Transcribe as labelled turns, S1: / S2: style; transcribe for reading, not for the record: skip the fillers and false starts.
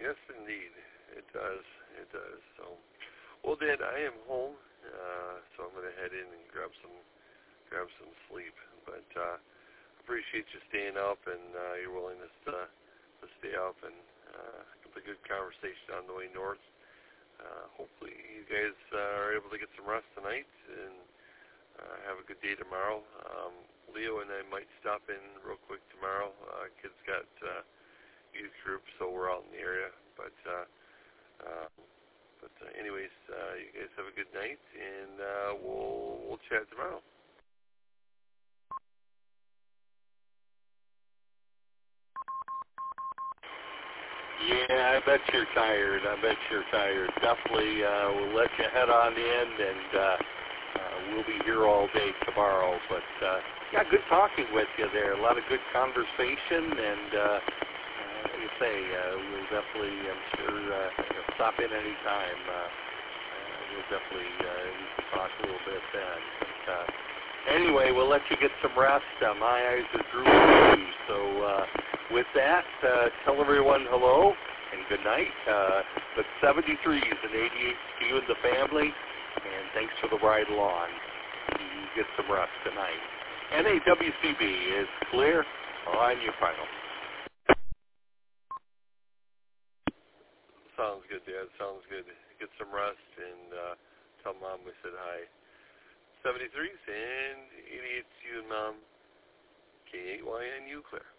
S1: Yes, indeed. It does. It does. So, well, Dad, I am home, so I'm going to head in and grab some sleep. But appreciate you staying up and your willingness to stay up and have a good conversation on the way north. Hopefully, you guys are able to get some rest tonight and have a good day tomorrow. Leo and I might stop in real quick tomorrow. Kids got youth group, so we're out in the area. But anyways, you guys have a good night, and we'll chat tomorrow.
S2: Yeah, I bet you're tired. Definitely, we'll let you head on in, and we'll be here all day tomorrow. But yeah, good talking with you there. A lot of good conversation, and like you say, we'll definitely, I'm sure, stop in any time. We'll definitely we can talk a little bit then. But, anyway, we'll let you get some rest. My eyes are drooping too. So with that, tell everyone hello and good night. But 73s and 88s to you and the family, and thanks for the ride along. You get some rest tonight. NAWCB is clear on your final.
S1: Sounds good, Dad. Sounds good. Get some rest and tell Mom we said hi. 73s and 88s to you and Mom. K8YNU clear.